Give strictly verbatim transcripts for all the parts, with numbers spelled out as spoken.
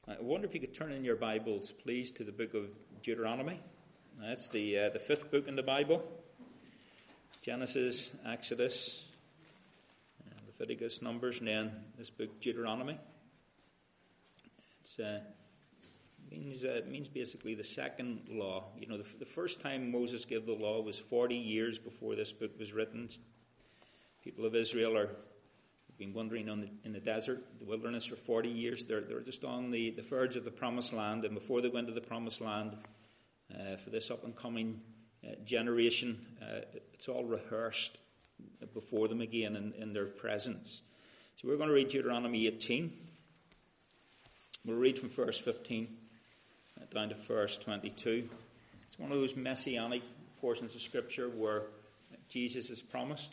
I wonder if you could turn in your Bibles, please, to the book of Deuteronomy. That's the uh, the fifth book in the Bible. Genesis, Exodus, uh, Leviticus, Numbers, and then this book, Deuteronomy. It's uh, means uh, it means basically the second law. You know, the, the first time Moses gave the law was forty years before this book was written. People of Israel are been wandering on the, in the desert, the wilderness, for forty years. They're, they're just on the, the verge of the promised land. And before they go into the promised land, uh, for this up-and-coming uh, generation, uh, it's all rehearsed before them again in, in their presence. So we're going to read Deuteronomy eighteen. We'll read from verse fifteen uh, down to verse twenty-two. It's one of those messianic portions of Scripture where Jesus is promised.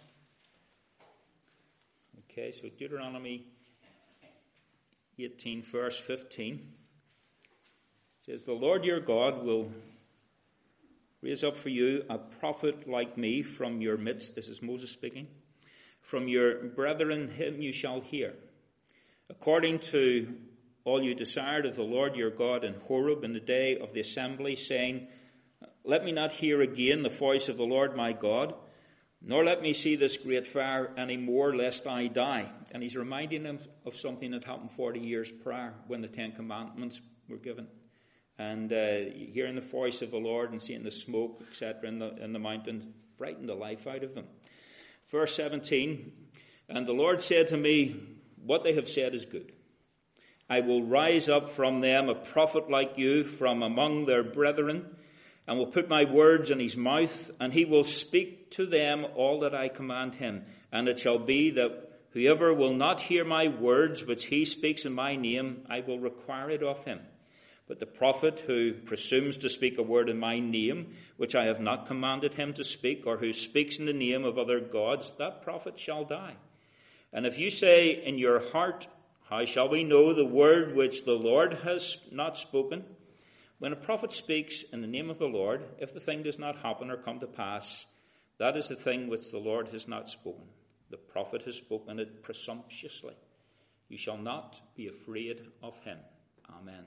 Okay, so Deuteronomy eighteen, verse fifteen says, "The Lord your God will raise up for you a prophet like me from your midst." This is Moses speaking. "From your brethren him you shall hear. According to all you desired of the Lord your God in Horeb in the day of the assembly, saying, Let me not hear again the voice of the Lord my God, nor let me see this great fire any more, lest I die." And he's reminding them of something that happened forty years prior when the Ten Commandments were given. And uh, hearing the voice of the Lord and seeing the smoke, et cetera, in the, in the mountain, frightened the life out of them. Verse seventeen, "And the Lord said to me, What they have said is good. I will rise up from them a prophet like you from among their brethren, and will put my words in his mouth, and he will speak to them all that I command him. And it shall be that whoever will not hear my words which he speaks in my name, I will require it of him. But the prophet who presumes to speak a word in my name, which I have not commanded him to speak, or who speaks in the name of other gods, that prophet shall die. And if you say in your heart, How shall we know the word which the Lord has not spoken? When a prophet speaks in the name of the Lord, if the thing does not happen or come to pass, that is the thing which the Lord has not spoken. The prophet has spoken it presumptuously. You shall not be afraid of him." Amen.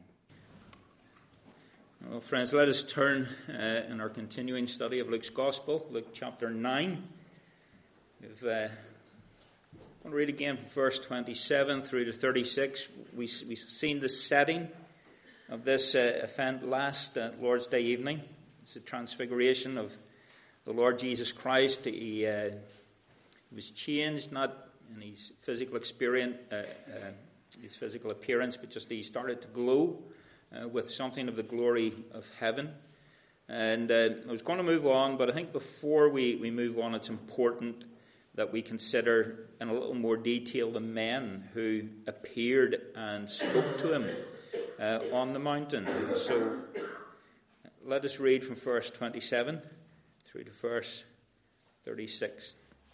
Well, friends, let us turn uh, in our continuing study of Luke's Gospel, Luke chapter nine. We've, uh, I'm going to read again from verse twenty-seven through to thirty-six. We, we've seen the setting of this uh, event last uh, Lord's Day evening. It's the transfiguration of the Lord Jesus Christ. He, uh, he was changed, not in his physical experience, uh, uh, his physical appearance, but just he started to glow uh, with something of the glory of heaven. And uh, I was going to move on, but I think before we, we move on, it's important that we consider in a little more detail the men who appeared and spoke to him uh, on the mountain. So let us read from verse twenty-seven through to verse thirty-six.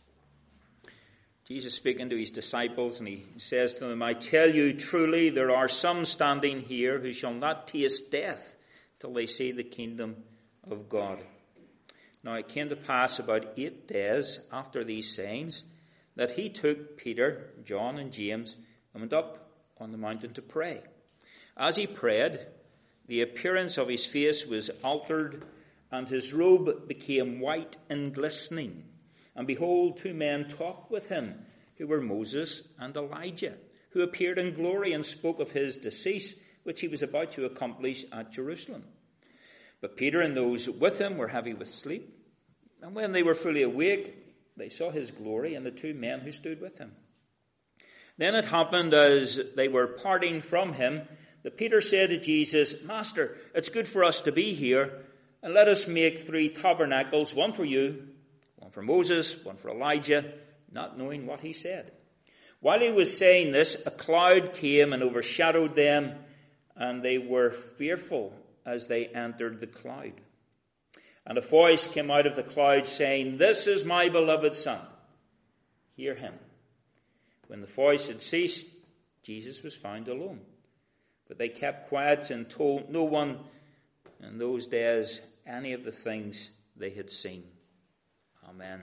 Jesus speaking to his disciples, and he says to them, "I tell you truly, there are some standing here who shall not taste death till they see the kingdom of God." Now it came to pass about eight days after these sayings that he took Peter, John, and James and went up on the mountain to pray. As he prayed, the appearance of his face was altered, and his robe became white and glistening. And behold, two men talked with him, who were Moses and Elijah, who appeared in glory and spoke of his decease, which he was about to accomplish at Jerusalem. But Peter and those with him were heavy with sleep. And when they were fully awake, they saw his glory and the two men who stood with him. Then it happened as they were parting from him, that Peter said to Jesus, "Master, it's good for us to be here, and let us make three tabernacles, one for you, one for Moses, one for Elijah," not knowing what he said. While he was saying this, a cloud came and overshadowed them, and they were fearful as they entered the cloud. And a voice came out of the cloud saying, "This is my beloved Son. Hear him." When the voice had ceased, Jesus was found alone. But they kept quiet and told no one in those days any of the things they had seen. Amen.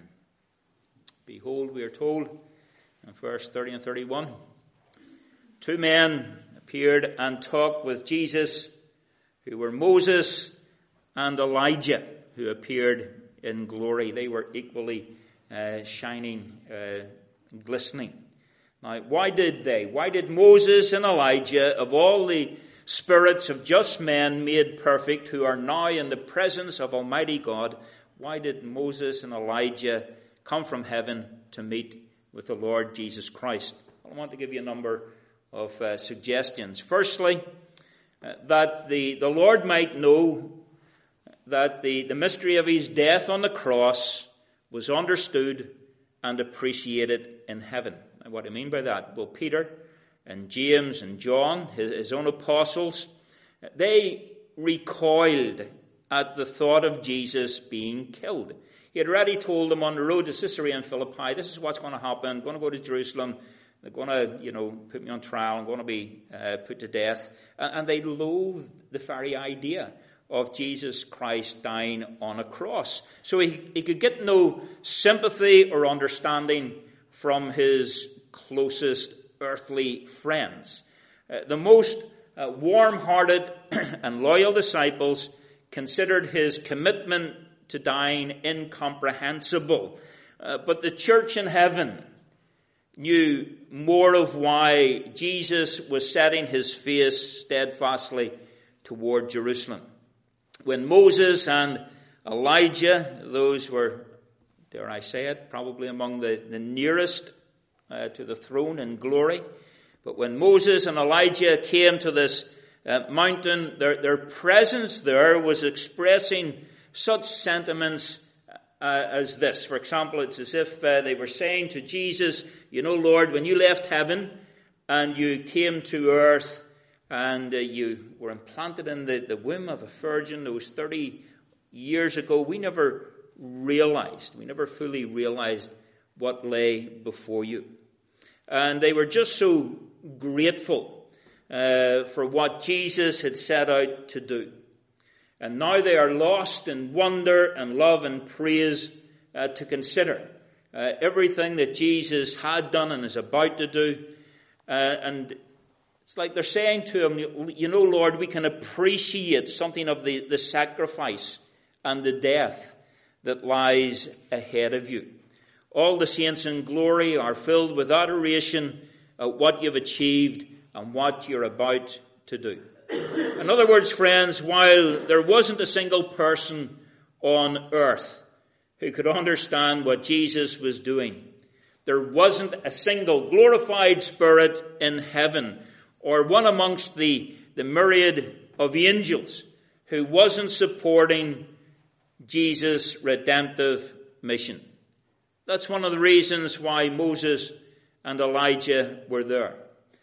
Behold, we are told in verse thirty and thirty-one, two men appeared and talked with Jesus, who were Moses and Elijah, who appeared in glory. They were equally uh, shining, uh, glistening. Now, why did they? Why did Moses and Elijah, of all the spirits of just men made perfect, who are now in the presence of Almighty God, why did Moses and Elijah come from heaven to meet with the Lord Jesus Christ? I want to give you a number of uh, suggestions. Firstly, uh, that the, the Lord might know that the, the mystery of his death on the cross was understood and appreciated in heaven. And what do I mean by that? Well, Peter and James and John, his, his own apostles, they recoiled at the thought of Jesus being killed. He had already told them on the road to Caesarea and Philippi, this is what's going to happen. I'm going to go to Jerusalem. They're going to, you know, put me on trial. I'm going to be uh, put to death. And, and they loathed the very idea of Jesus Christ dying on a cross. So he, he could get no sympathy or understanding from his closest earthly friends. Uh, the most uh, warm-hearted and loyal disciples considered his commitment to dying incomprehensible. Uh, but the church in heaven knew more of why Jesus was setting his face steadfastly toward Jerusalem. When Moses and Elijah, those were, dare I say it, probably among the, the nearest uh, to the throne in glory. But when Moses and Elijah came to this uh, mountain, their, their presence there was expressing such sentiments uh, as this. For example, it's as if uh, they were saying to Jesus, you know, Lord, when you left heaven and you came to earth, and uh, you were implanted in the, the womb of a virgin those thirty years ago, we never realized, we never fully realized what lay before you. And they were just so grateful uh, for what Jesus had set out to do. And now they are lost in wonder and love and praise uh, to consider uh, everything that Jesus had done and is about to do. Uh, and It's like they're saying to him, you know, Lord, we can appreciate something of the, the sacrifice and the death that lies ahead of you. All the saints in glory are filled with adoration at what you've achieved and what you're about to do. In other words, friends, while there wasn't a single person on earth who could understand what Jesus was doing, there wasn't a single glorified spirit in heaven or one amongst the, the myriad of angels who wasn't supporting Jesus' redemptive mission. That's one of the reasons why Moses and Elijah were there.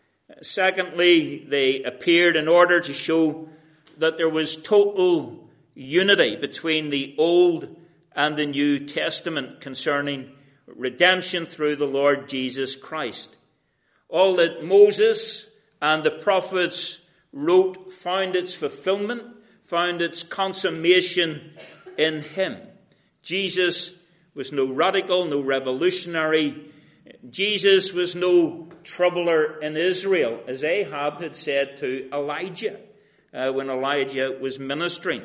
Secondly, they appeared in order to show that there was total unity between the Old and the New Testament concerning redemption through the Lord Jesus Christ. All that Moses and the prophets wrote found its fulfillment, found its consummation in him. Jesus was no radical, no revolutionary. Jesus was no troubler in Israel, as Ahab had said to Elijah uh, when Elijah was ministering.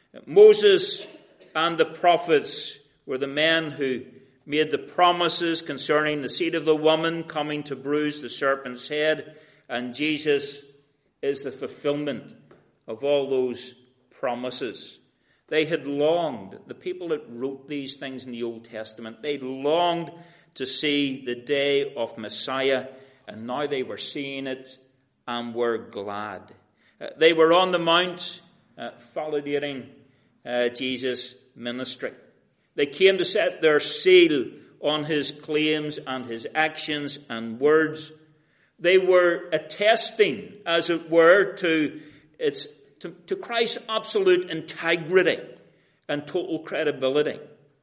Moses and the prophets were the men who made the promises concerning the seed of the woman coming to bruise the serpent's head, and Jesus is the fulfillment of all those promises. They had longed, the people that wrote these things in the Old Testament, they longed to see the day of Messiah, and now they were seeing it and were glad. Uh, they were on the mount, uh, validating uh, Jesus' ministry. They came to set their seal on his claims and his actions and words. They were attesting, as it were, to its to, to Christ's absolute integrity and total credibility.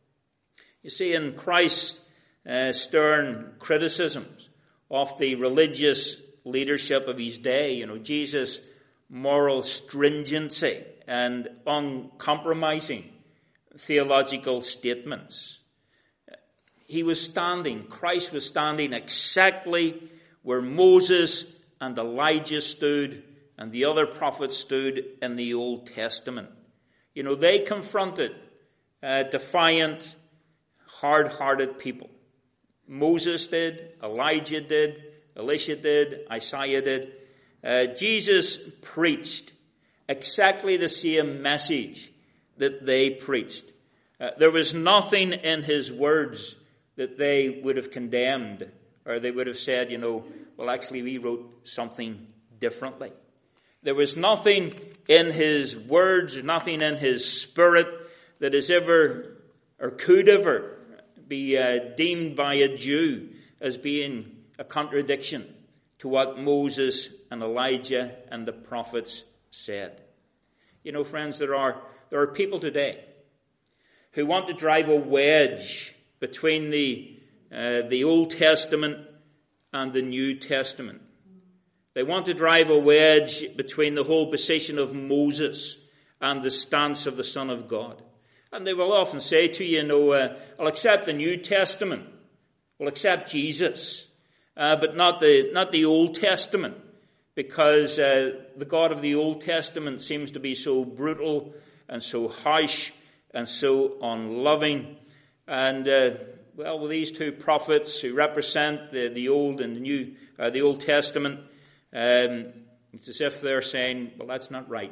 You see, in Christ's uh, stern criticisms of the religious leadership of his day, you know, Jesus' moral stringency and uncompromising theological statements, he was standing, Christ was standing exactly where Moses and Elijah stood, and the other prophets stood in the Old Testament. You know, they confronted uh, defiant, hard-hearted people. Moses did, Elijah did, Elisha did, Isaiah did. Uh, Jesus preached exactly the same message that they preached. Uh, there was nothing in his words that they would have condemned, or they would have said, you know, well, actually we wrote something differently. There was nothing in his words, nothing in his spirit that is ever or could ever be uh, deemed by a Jew as being a contradiction to what Moses and Elijah and the prophets said. You know, friends, there are there are people today who want to drive a wedge between the uh, the Old Testament and the New Testament. They want to drive a wedge between the whole position of Moses and the stance of the Son of God. And they will often say to you, you know, uh, I'll accept the New Testament, I'll accept Jesus, uh, but not the not the Old Testament, because uh, the God of the Old Testament seems to be so brutal and so harsh and so unloving. And uh, well, with these two prophets who represent the, the Old and the New, uh, the Old Testament, um, it's as if they're saying, well, that's not right.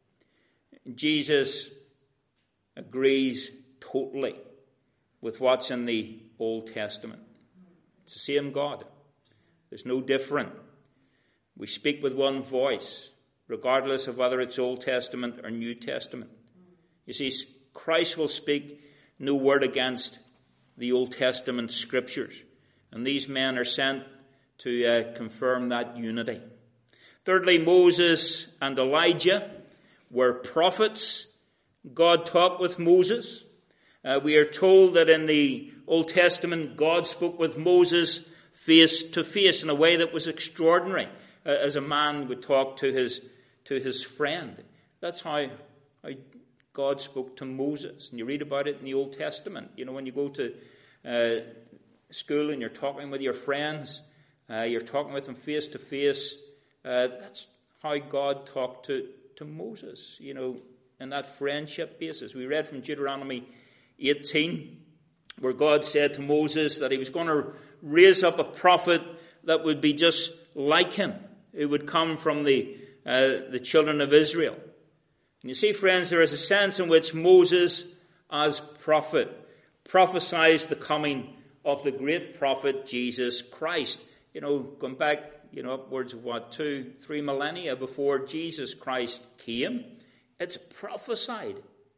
Jesus agrees totally with what's in the Old Testament. It's the same God. There's no different. We speak with one voice, regardless of whether it's Old Testament or New Testament. You see, Christ will speak no word against the Old Testament scriptures. And these men are sent to uh, confirm that unity. Thirdly, Moses and Elijah were prophets. God talked with Moses. Uh, we are told that in the Old Testament, God spoke with Moses face to face in a way that was extraordinary, uh, as a man would talk to his to his friend. That's how, how God spoke to Moses. And you read about it in the Old Testament. You know, when you go to uh, school and you're talking with your friends, uh, you're talking with them face to face. Uh, that's how God talked to, to Moses, you know, in that friendship basis. We read from Deuteronomy eighteen, where God said to Moses that he was going to raise up a prophet that would be just like him. It would come from the uh, the children of Israel. And you see, friends, there is a sense in which Moses, as prophet, prophesies the coming of the great prophet Jesus Christ. You know, going back, you know, upwards of what, two, three millennia before Jesus Christ came, it's prophesied.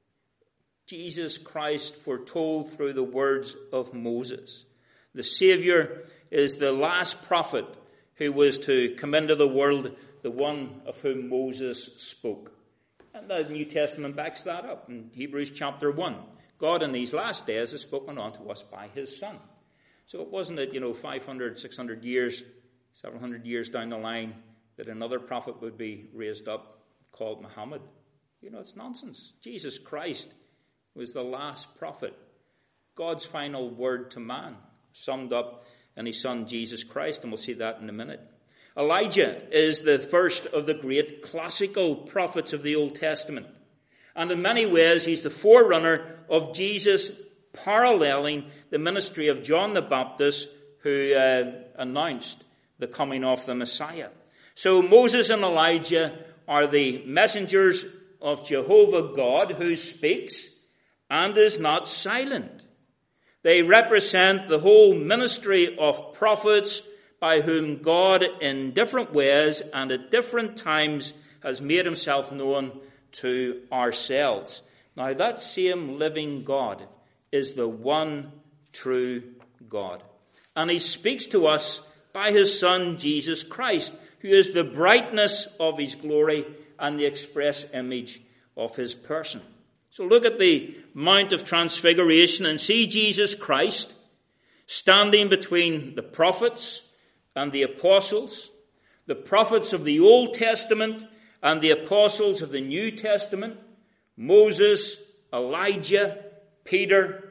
Jesus Christ foretold through the words of Moses. The Savior is the last prophet who was to come into the world, the one of whom Moses spoke. And the New Testament backs that up in Hebrews chapter one. God in these last days has spoken unto us by his Son. So it wasn't that, you know, five hundred, six hundred years, several hundred years down the line that another prophet would be raised up called Muhammad. You know, it's nonsense. Jesus Christ was the last prophet. God's final word to man, summed up in his Son Jesus Christ, and we'll see that in a minute. Elijah is the first of the great classical prophets of the Old Testament. And in many ways, he's the forerunner of Jesus, paralleling the ministry of John the Baptist, who uh, announced the coming of the Messiah. So Moses and Elijah are the messengers of Jehovah God, who speaks and is not silent. They represent the whole ministry of prophets by whom God in different ways and at different times has made himself known to ourselves. Now that same living God is the one true God. And he speaks to us by his Son Jesus Christ, who is the brightness of his glory and the express image of his person. So look at the Mount of Transfiguration and see Jesus Christ standing between the prophets and the apostles, the prophets of the Old Testament and the apostles of the New Testament, Moses, Elijah, Peter,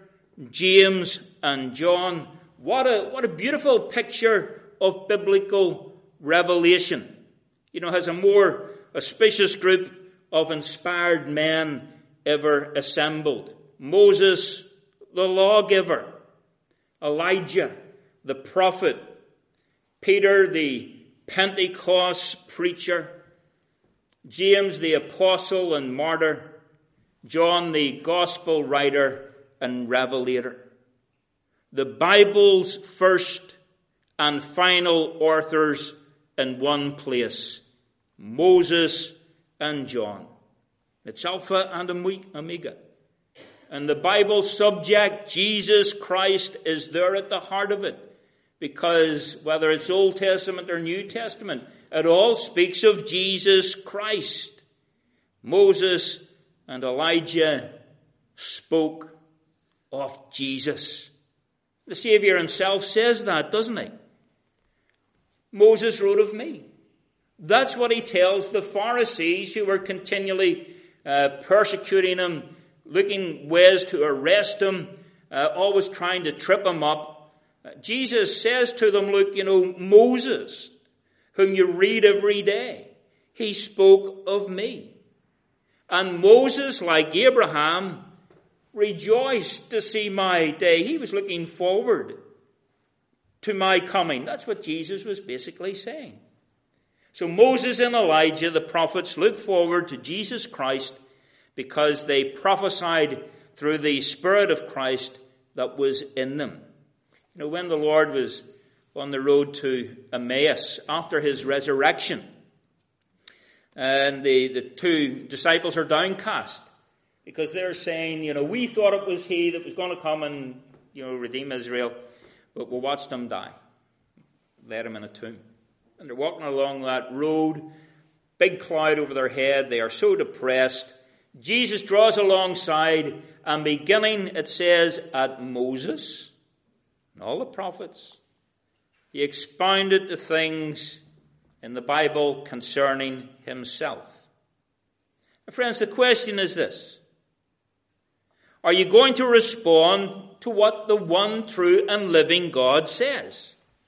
James, and John. What a, what a beautiful picture of biblical revelation. You know, has a more auspicious group of inspired men ever assembled. Moses, the lawgiver. Elijah, the prophet. Peter, the Pentecost preacher. James, the apostle and martyr. John, the gospel writer and revelator. The Bible's first and final authors in one place. Moses and John. It's Alpha and Omega. And the Bible subject, Jesus Christ, is there at the heart of it. Because whether it's Old Testament or New Testament, it all speaks of Jesus Christ. Moses and Elijah spoke of Jesus. The Savior himself says that, doesn't he? Moses wrote of me. That's what he tells the Pharisees who were continually uh, persecuting him, looking ways to arrest him, uh, always trying to trip him up. Uh, Jesus says to them, look, you know, Moses, whom you read every day, he spoke of me. And Moses, like Abraham, rejoiced to see my day. He was looking forward to my coming. That's what Jesus was basically saying. So Moses and Elijah, the prophets, look forward to Jesus Christ because they prophesied through the Spirit of Christ that was in them. You know, when the Lord was on the road to Emmaus after his resurrection, and the, the two disciples are downcast because they're saying, you know, we thought it was he that was going to come and, you know, redeem Israel, but we watched him die. Laid him in a tomb. And they're walking along that road, big cloud over their head. They are so depressed. Jesus draws alongside, and beginning, it says, at Moses and all the prophets, he expounded the things in the Bible concerning himself. And friends, the question is this. Are you going to respond to what the one true and living God says?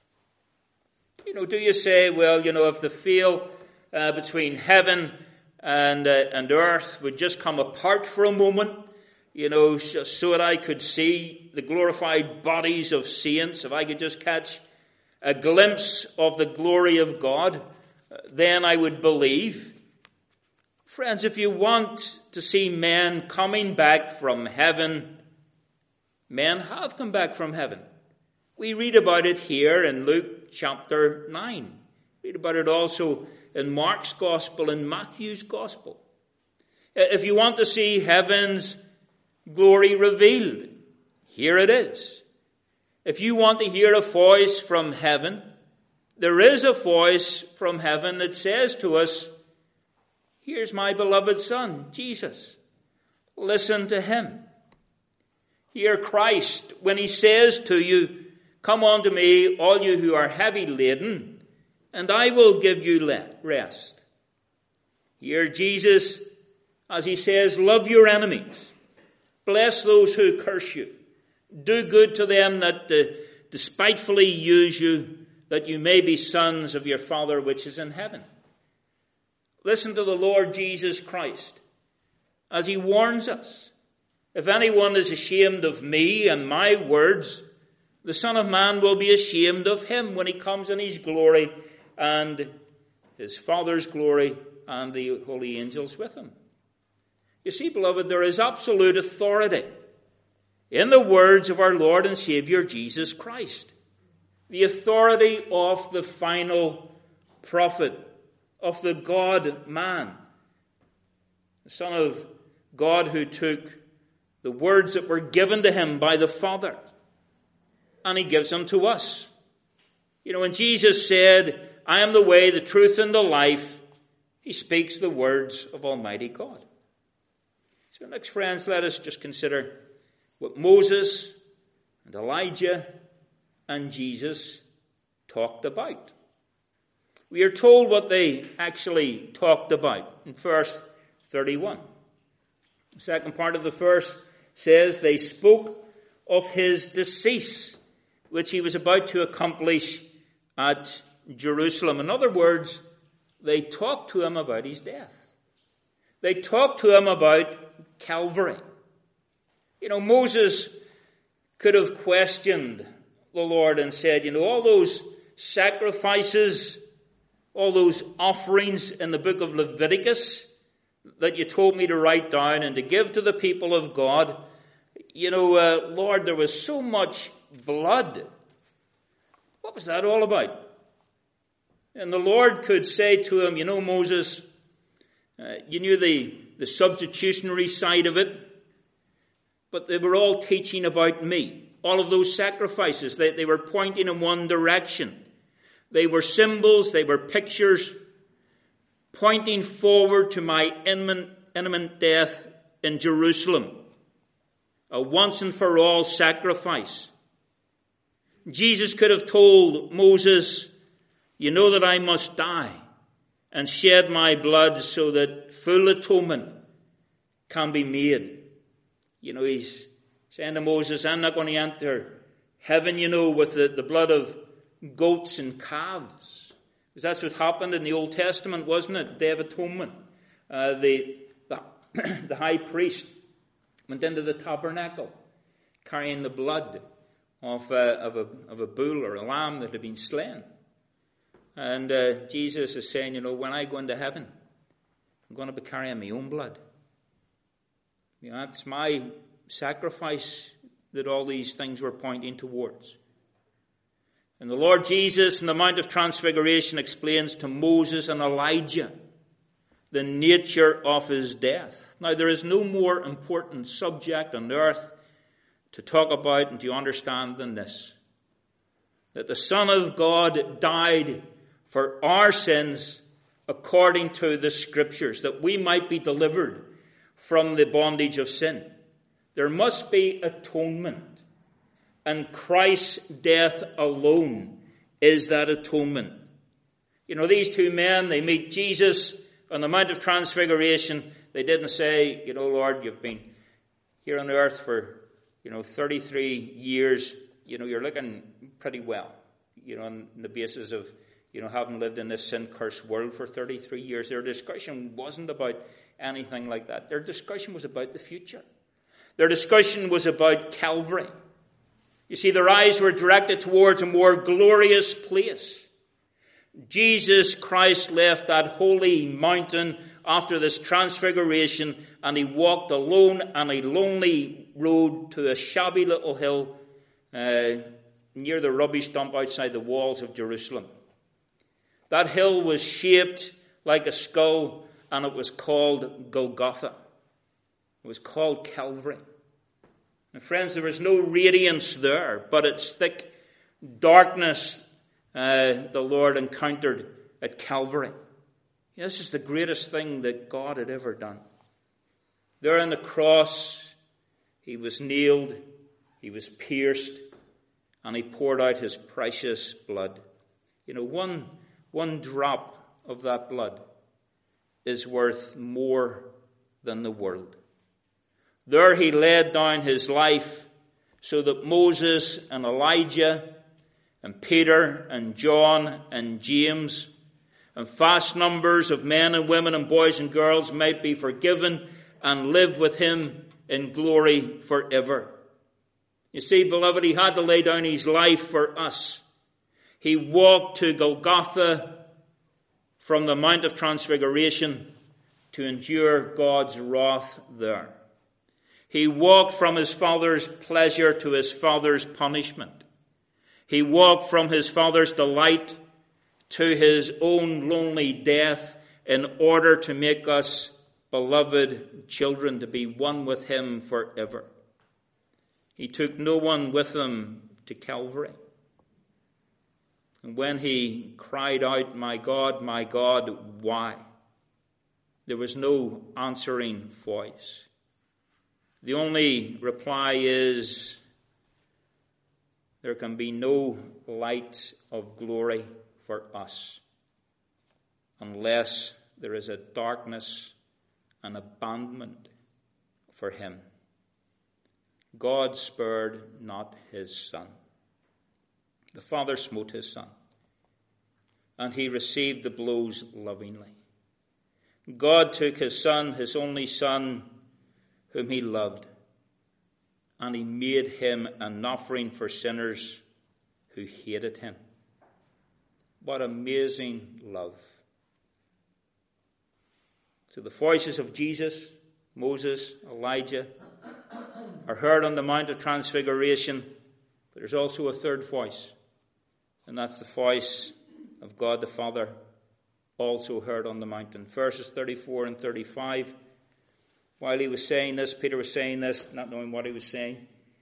You know, do you say, well, you know, if the veil uh, between heaven and, uh, and earth would just come apart for a moment, you know, so that I could see the glorified bodies of saints, if I could just catch a glimpse of the glory of God, then I would believe. Friends, if you want to see men coming back from heaven, men have come back from heaven. We read about it here in Luke chapter nine. Read about it also in Mark's gospel and Matthew's gospel. If you want to see heaven's glory revealed, here it is. If you want to hear a voice from heaven, there is a voice from heaven that says to us, here's my beloved Son, Jesus. Listen to him. Hear Christ when he says to you, come unto me, all you who are heavy laden, and I will give you rest. Hear Jesus as he says, love your enemies. Bless those who curse you. Do good to them that uh, despitefully use you, that you may be sons of your Father which is in heaven. Listen to the Lord Jesus Christ as he warns us. If anyone is ashamed of me and my words, the Son of Man will be ashamed of him when he comes in his glory and his Father's glory and the holy angels with him. You see, beloved, there is absolute authority in the words of our Lord and Savior Jesus Christ. The authority of the final prophet, of the God-man, the Son of God who took the words that were given to him by the Father, and he gives them to us. You know, when Jesus said, I am the way, the truth, and the life, he speaks the words of Almighty God. So next, friends, let us just consider what Moses and Elijah and Jesus talked about. We are told what they actually talked about in verse thirty-one. The second part of the verse says they spoke of his decease, which he was about to accomplish at Jerusalem. In other words, they talked to him about his death. They talked to him about Calvary. You know, Moses could have questioned the Lord and said, you know, all those sacrifices, all those offerings in the book of Leviticus that you told me to write down and to give to the people of God, you know, uh, Lord, there was so much blood. What was that all about? And the Lord could say to him, you know, Moses, uh, you knew the, the substitutionary side of it, but they were all teaching about me. All of those sacrifices, they, they were pointing in one direction. They were symbols, they were pictures, pointing forward to my imminent, imminent death in Jerusalem. A once and for all sacrifice. Jesus could have told Moses, you know that I must die and shed my blood so that full atonement can be made. You know, he's saying to Moses, I'm not going to enter heaven, you know, with the, the blood of goats and calves. Because that's what happened in the Old Testament, wasn't it? Day of Atonement. Uh, the, the, the high priest went into the tabernacle carrying the blood of, uh, of, a, of a bull or a lamb that had been slain. And uh, Jesus is saying, you know, when I go into heaven, I'm going to be carrying my own blood. You know, that's my sacrifice that all these things were pointing towards. And the Lord Jesus in the Mount of Transfiguration explains to Moses and Elijah the nature of his death. Now, there is no more important subject on earth to talk about and to understand than this. That the Son of God died for our sins according to the Scriptures, that we might be delivered from the bondage of sin. There must be atonement. And Christ's death alone is that atonement. You know, these two men, they meet Jesus on the Mount of Transfiguration. They didn't say, you know, Lord, you've been here on earth for, you know, thirty-three years. You know, you're looking pretty well, you know, on the basis of, you know, having lived in this sin-cursed world for thirty-three years. Their discussion wasn't about anything like that. Their discussion was about the future. Their discussion was about Calvary. You see, their eyes were directed towards a more glorious place. Jesus Christ left that holy mountain after this transfiguration, and he walked alone on a lonely road to a shabby little hill uh, near the rubbish dump outside the walls of Jerusalem. That hill was shaped like a skull, and it was called Golgotha. It was called Calvary. And friends, there was no radiance there, but it's thick darkness uh, the Lord encountered at Calvary. This is the greatest thing that God had ever done. There on the cross, he was nailed, he was pierced, and he poured out his precious blood. You know, one, one drop of that blood is worth more than the world. There he laid down his life so that Moses and Elijah and Peter and John and James and vast numbers of men and women and boys and girls might be forgiven and live with him in glory forever. You see, beloved, he had to lay down his life for us. He walked to Golgotha from the Mount of Transfiguration to endure God's wrath there. He walked from his Father's pleasure to his Father's punishment. He walked from his Father's delight to his own lonely death in order to make us beloved children, to be one with him forever. He took no one with him to Calvary. And when he cried out, "My God, my God, why?" there was no answering voice. The only reply is, there can be no light of glory for us unless there is a darkness and abandonment for him. God spared not his Son. The Father smote his Son. and he received the blows lovingly. God took his son, his only son, whom he loved, and he made him an offering for sinners who hated him. What amazing love. So the voices of Jesus, Moses, Elijah are heard on the Mount of Transfiguration, but there's also a third voice, and that's the voice of God the Father, also heard on the mountain. Verses thirty-four and thirty-five. While he was saying this, Peter was saying this, not knowing what he was saying.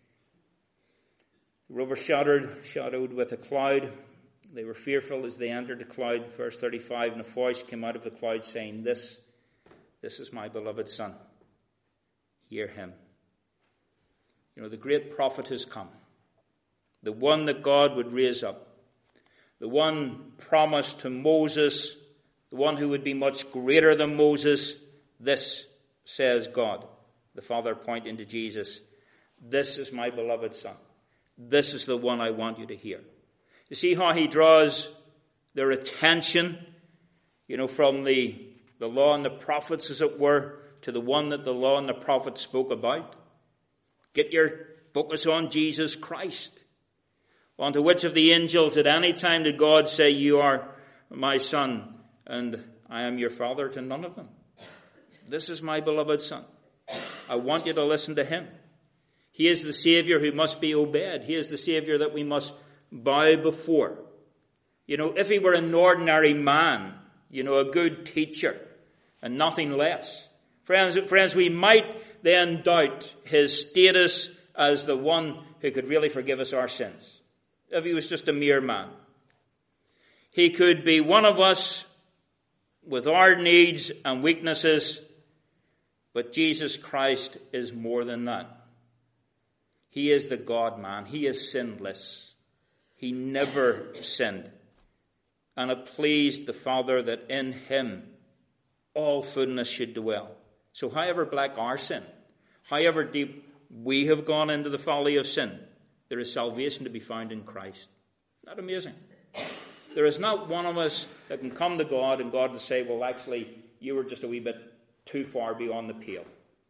The rover shadowed, shadowed with a cloud. They were fearful as they entered the cloud. Verse thirty-five, and a voice came out of the cloud saying, This, this is my beloved Son. Hear him. You know, the great prophet has come. The one that God would raise up. The one promised to Moses, the one who would be much greater than Moses. This says God, the Father pointing to Jesus. This is my beloved Son. This is the one I want you to hear. You see how he draws their attention, you know, from the, the law and the prophets, as it were, to the one that the law and the prophets spoke about. Get your focus on Jesus Christ. Onto which of the angels at any time did God say, You are my Son, and I am your Father? To none of them. This is my beloved Son. I want you to listen to him. He is the Savior who must be obeyed. He is the Savior that we must bow before. You know, if he were an ordinary man, you know, a good teacher, and nothing less, friends, friends, we might then doubt his status as the one who could really forgive us our sins. If he was just a mere man. He could be one of us with our needs and weaknesses, but Jesus Christ is more than that. He is the God-man. He is sinless. He never sinned. And it pleased the Father that in him all fullness should dwell. So however black our sin, however deep we have gone into the folly of sin, there is salvation to be found in Christ. Isn't that amazing? There is not one of us that can come to God and God to say, well, actually, you were just a wee bit too far beyond the pale.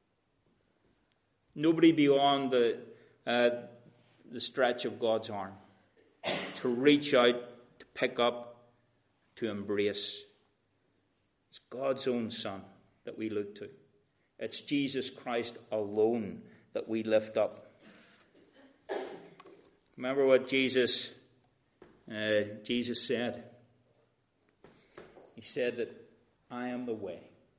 Nobody beyond the, uh, the stretch of God's arm to reach out, to pick up, to embrace. It's God's own Son that we look to. It's Jesus Christ alone that we lift up. Remember what Jesus uh, Jesus said. He said that I am the way.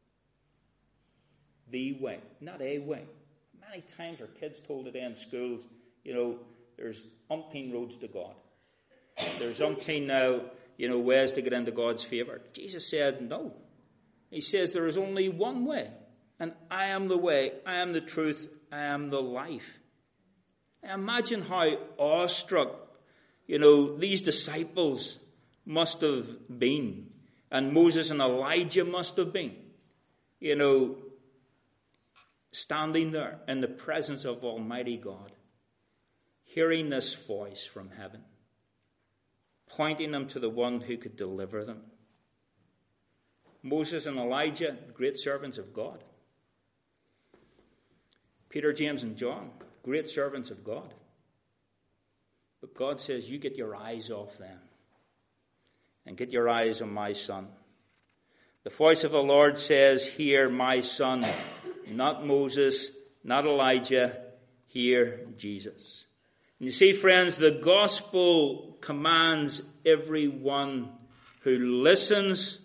The way, not a way. Many times our kids told it in schools, you know, there's umpteen roads to God. There's umpteen now, you know, ways to get into God's favour. Jesus said no. He says there is only one way. And I am the way, I am the truth, I am the life. Imagine how awestruck, you know, these disciples must have been. And Moses and Elijah must have been. You know, standing there in the presence of Almighty God. Hearing this voice from heaven. Pointing them to the one who could deliver them. Moses and Elijah, great servants of God. Peter, James, and John, great servants of God. But God says, you get your eyes off them. And get your eyes on my Son. The voice of the Lord says, hear my Son. Not Moses, not Elijah. Hear Jesus. And you see, friends, the gospel commands everyone who listens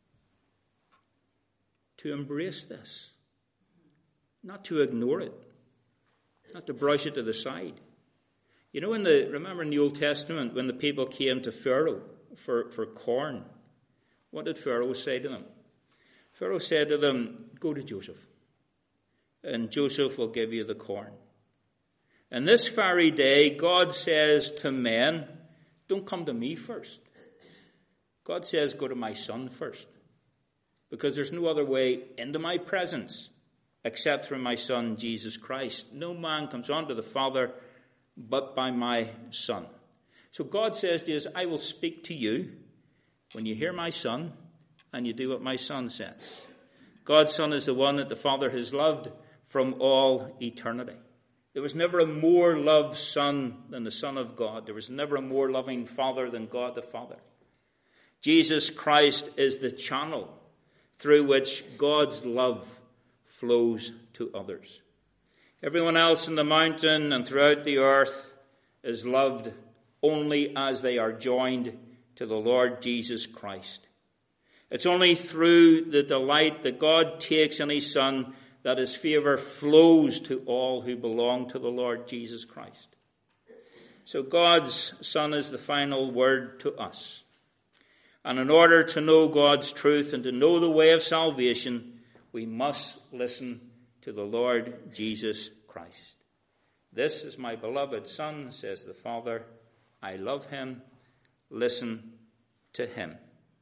to embrace this. Not to ignore it. Not to brush it to the side. You know, in the remember in the Old Testament when the people came to Pharaoh for, for corn, what did Pharaoh say to them? Pharaoh said to them, go to Joseph, and Joseph will give you the corn. And this very day, God says to men, don't come to me first. God says, go to my Son first. Because there's no other way into my presence except through my Son, Jesus Christ. No man comes unto the Father but by my Son. So God says to us, I will speak to you when you hear my Son and you do what my Son says. God's Son is the one that the Father has loved from all eternity. There was never a more loved Son than the Son of God. There was never a more loving Father than God the Father. Jesus Christ is the channel through which God's love flows to others. Everyone else in the mountain and throughout the earth is loved only as they are joined to the Lord Jesus Christ. It's only through the delight that God takes in his Son that his favour flows to all who belong to the Lord Jesus Christ. So God's Son is the final word to us. And in order to know God's truth and to know the way of salvation, we must listen to the Lord Jesus Christ. This is my beloved Son, says the Father. I love him. Listen to him.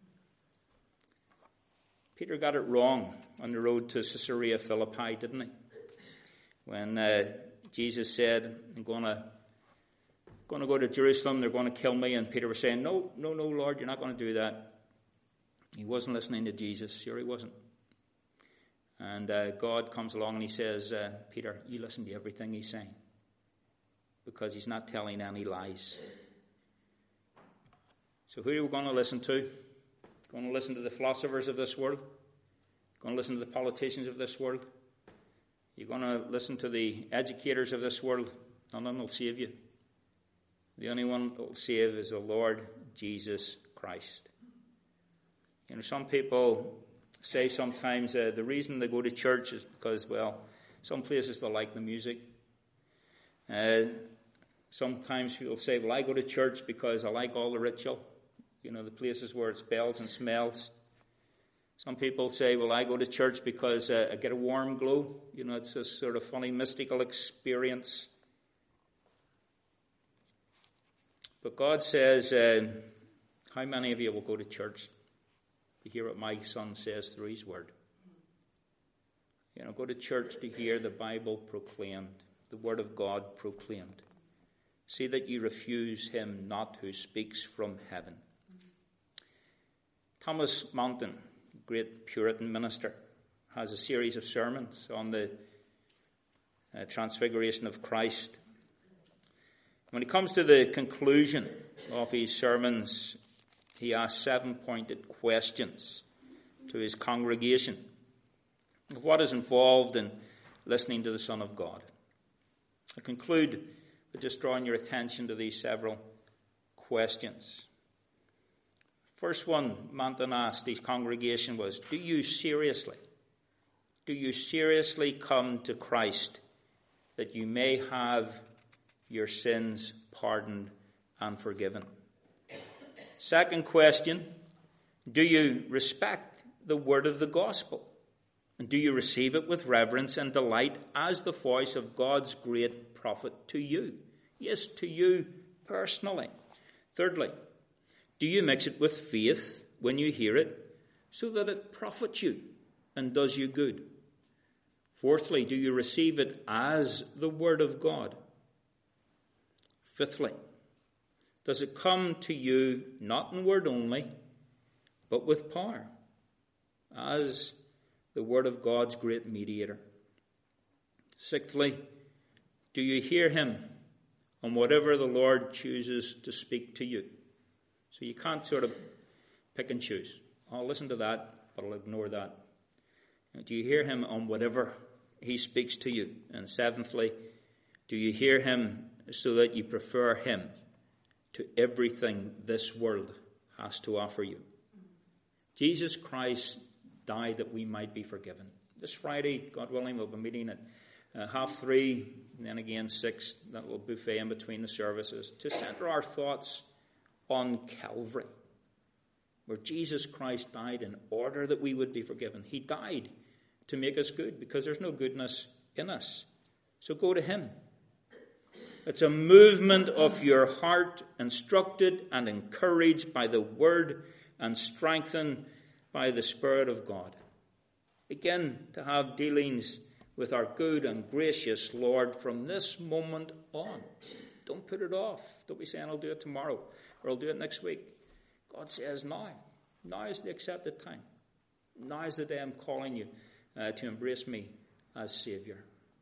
Peter got it wrong on the road to Caesarea Philippi, didn't he? When uh, Jesus said, I'm going to going to go to Jerusalem, they're going to kill me. And Peter was saying, no, no, no, Lord, you're not going to do that. He wasn't listening to Jesus. Sure, he wasn't. And uh, God comes along and he says, uh, Peter, you listen to everything he's saying, because he's not telling any lies. So who are we going to listen to? Going to listen to the philosophers of this world? Going to listen to the politicians of this world? You're going to listen to the educators of this world? None of them will save you. The only one that will save is the Lord Jesus Christ. You know, some people say sometimes uh, the reason they go to church is because, well, some places they like the music. Uh, sometimes people say, well, I go to church because I like all the ritual. You know, the places where it's bells and smells. Some people say, well, I go to church because uh, I get a warm glow. You know, it's a sort of funny mystical experience. But God says, uh, how many of you will go to church to hear what my Son says through his word? You know, go to church to hear the Bible proclaimed, the word of God proclaimed. See that you refuse him not who speaks from heaven. Thomas Monton, great Puritan minister, has a series of sermons on the uh, transfiguration of Christ. When he comes to the conclusion of his sermons, he asks seven pointed questions to his congregation of what is involved in listening to the Son of God. I conclude by just drawing your attention to these several questions. First one Manton asked his congregation was, do you seriously, do you seriously come to Christ that you may have your sins pardoned and forgiven? Second question, do you respect the word of the gospel? And do you receive it with reverence and delight as the voice of God's great prophet to you? Yes, to you personally. Thirdly, do you mix it with faith when you hear it so that it profits you and does you good? Fourthly, do you receive it as the word of God? Fifthly, does it come to you not in word only, but with power, as the word of God's great mediator? Sixthly, do you hear him on whatever the Lord chooses to speak to you? So you can't sort of pick and choose. I'll listen to that, but I'll ignore that. Do you hear him on whatever he speaks to you? And seventhly, do you hear him so that you prefer him to everything this world has to offer you? Jesus Christ died that we might be forgiven. This Friday, God willing, we'll be meeting at uh, half three, and then again six. That will buffet in between the services to center our thoughts on Calvary, where Jesus Christ died in order that we would be forgiven. He died to make us good because there's no goodness in us. So go to him. It's a movement of your heart, instructed and encouraged by the word and strengthened by the Spirit of God. Begin to have dealings with our good and gracious Lord from this moment on. Don't put it off. Don't be saying, I'll do it tomorrow or I'll do it next week. God says now. Now is the accepted time. Now is the day I'm calling you uh, to embrace me as Saviour.